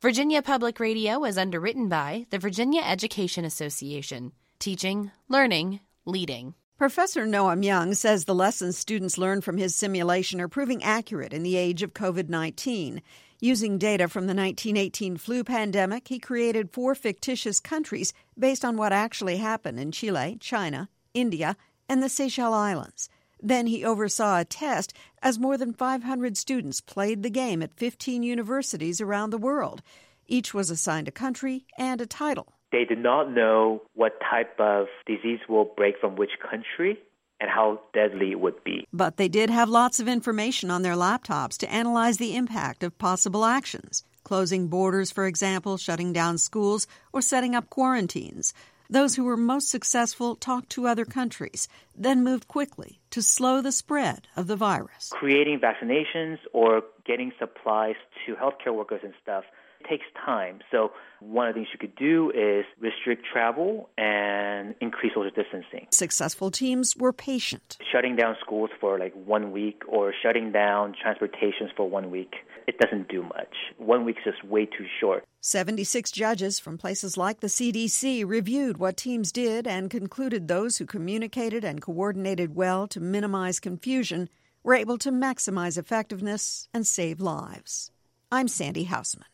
Virginia Public Radio is underwritten by the Virginia Education Association. Teaching, learning, leading. Professor Noam Young says the lessons students learn from his simulation are proving accurate in the age of COVID-19. Using data from the 1918 flu pandemic, he created 4 fictitious countries based on what actually happened in Chile, China, India, and the Seychelles Islands. Then he oversaw a test as more than 500 students played the game at 15 universities around the world. Each was assigned a country and a title. They did not know what type of disease will break from which country and how deadly it would be. But they did have lots of information on their laptops to analyze the impact of possible actions. Closing borders, for example, shutting down schools, or setting up quarantines. Those who were most successful talked to other countries, then moved quickly to slow the spread of the virus. Creating vaccinations or getting supplies to healthcare workers and stuff takes time. So one of the things you could do is restrict travel and increase social distancing. Successful teams were patient. Shutting down schools for like 1 week or shutting down transportations for 1 week, it doesn't do much. 1 week is just way too short. 76 judges from places like the CDC reviewed what teams did and concluded those who communicated and coordinated well to minimize confusion were able to maximize effectiveness and save lives. I'm Sandy Hausman.